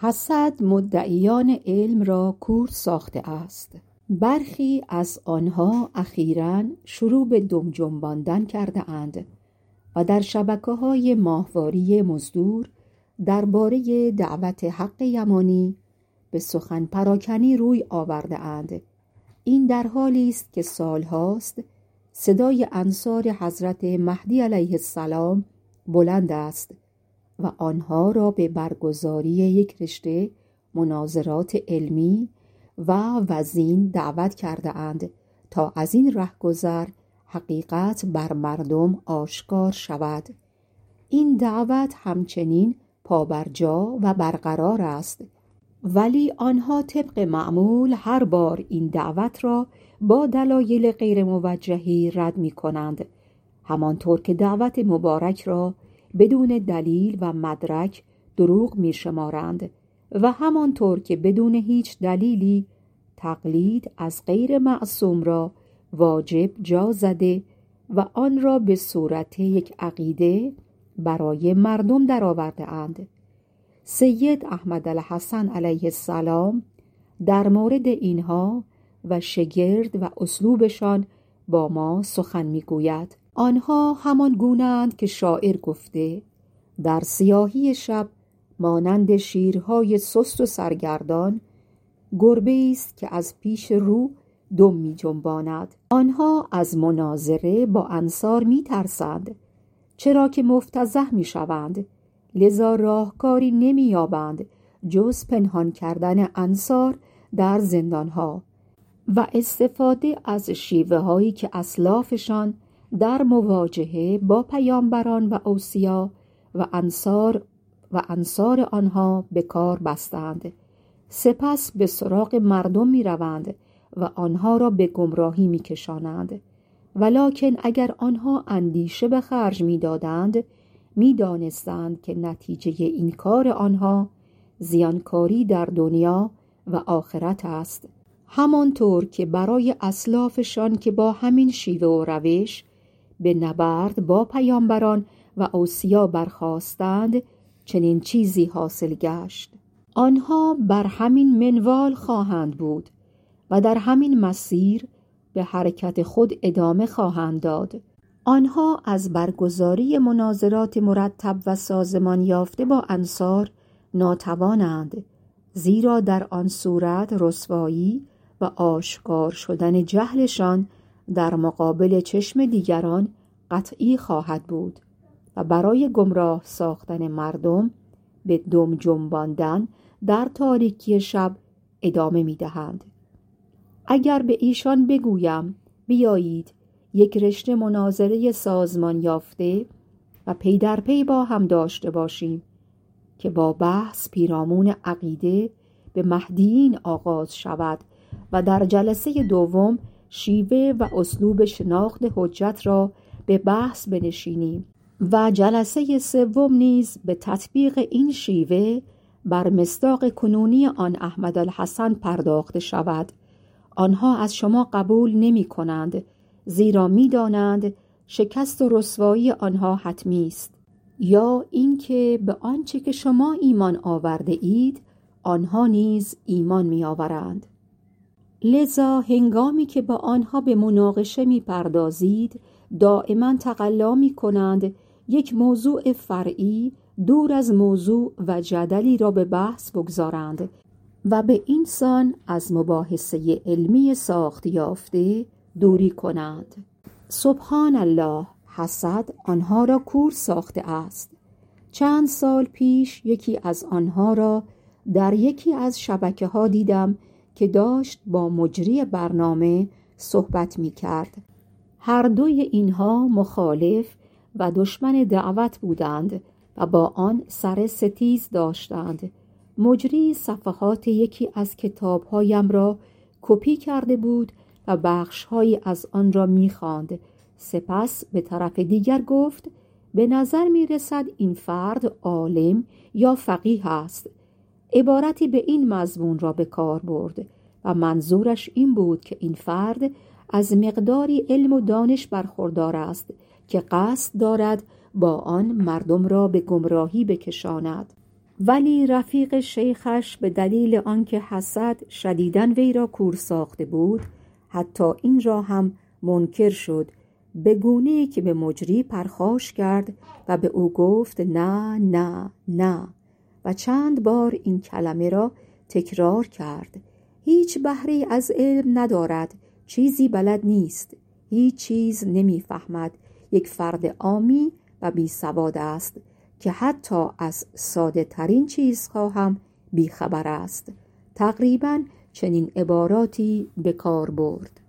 حسد مدعیان علم را کور ساخته است. برخی از آنها اخیراً شروع به دم جنباندن کرده اند و در شبکه‌های ماهواری مزدور درباره دعوت حق یمانی به سخن پراکنی روی آورده اند. این در حالی است که سالهاست صدای انصار حضرت مهدی علیه السلام بلند است و آنها را به برگزاری یک رشته مناظرات علمی و وزین دعوت کرده اند تا از این رهگذر حقیقت بر مردم آشکار شود. این دعوت همچنین پابرجا و برقرار است، ولی آنها طبق معمول هر بار این دعوت را با دلایل غیر موجهی رد می کنند، همانطور که دعوت مبارک را بدون دلیل و مدرک دروغ می شمارند و همانطور که بدون هیچ دلیلی تقلید از غیر معصوم را واجب جا زده و آن را به صورت یک عقیده برای مردم درآورده اند. سید احمد الحسن علیه السلام در مورد اینها و شگرد و اسلوبشان با ما سخن میگوید. آنها همان گونه‌اند که شاعر گفته: در سیاهی شب مانند شیرهای سست و سرگردان، گربه است که از پیش رو دم می جنباند. آنها از مناظره با انصار می ترسند، چرا که مفتضح می شوند، لذا راهکاری نمی یابند جز پنهان کردن انصار در زندانها و استفاده از شیوه هایی که اسلافشان در مواجهه با پیامبران و اوصیا و انصار آنها به کار بستند. سپس به سراغ مردم می روند و آنها را به گمراهی می کشانند. ولکن اگر آنها اندیشه به خرج می دادند، می دانستند که نتیجه این کار آنها زیانکاری در دنیا و آخرت است. همانطور که برای اسلافشان که با همین شیوه و روش به نبرد با پیامبران و اوصیا برخاستند چنین چیزی حاصل گشت. آنها بر همین منوال خواهند بود و در همین مسیر به حرکت خود ادامه خواهند داد. آنها از برگزاری مناظرات مرتب و سازمان یافته با انصار ناتوانند، زیرا در آن صورت رسوایی و آشکار شدن جهلشان در مقابل چشم دیگران قطعی خواهد بود و برای گمراه ساختن مردم به دم جنباندن در تاریکی شب ادامه می دهند. اگر به ایشان بگویم بیایید یک رشته مناظره سازمان یافته و پی در پی با هم داشته باشیم که با بحث پیرامون عقیده به مهدیین آغاز شود و در جلسه دوم شیوه و اسلوب شناخت حجت را به بحث بنشینیم و جلسه سوم نیز به تطبیق این شیوه بر مصداق کنونی آن احمد الحسن پرداخته شود، آنها از شما قبول نمی کنند، زیرا می دانند شکست و رسوایی آنها حتمی است، یا اینکه به آنچه که شما ایمان آورده اید آنها نیز ایمان می آورند. لذا هنگامی که با آنها به مناقشه می پردازید دائما تقلا می کنند یک موضوع فرعی دور از موضوع و جدلی را به بحث بگذارند و به این سان از مباحثه علمی ساخت یافته دوری کنند. سبحان الله، حسد آنها را کور ساخته است. چند سال پیش یکی از آنها را در یکی از شبکه‌ها دیدم که داشت با مجری برنامه صحبت می کرد. هر دوی اینها مخالف و دشمن دعوت بودند و با آن سر ستیز داشتند. مجری صفحات یکی از کتابهایم را کپی کرده بود و بخشهایی از آن را می‌خواند. سپس به طرف دیگر گفت: به نظر می‌رسد این فرد عالم یا فقیه است. عبارتی به این مضمون را به کار برد و منظورش این بود که این فرد از مقداری علم و دانش برخوردار است که قصد دارد با آن مردم را به گمراهی بکشاند. ولی رفیق شیخش به دلیل آنکه حسد شدیداً وی را کور ساخته بود، حتی این را هم منکر شد، به گونه‌ای که به مجری پرخاش کرد و به او گفت نه نه نه، و چند بار این کلمه را تکرار کرد. هیچ بهره‌ای از علم ندارد، چیزی بلد نیست، هیچ چیز نمی‌فهمد، یک فرد عامی و بی سواد است که حتی از ساده ترین چیزها هم بیخبر است. تقریباً چنین عباراتی به کار برد.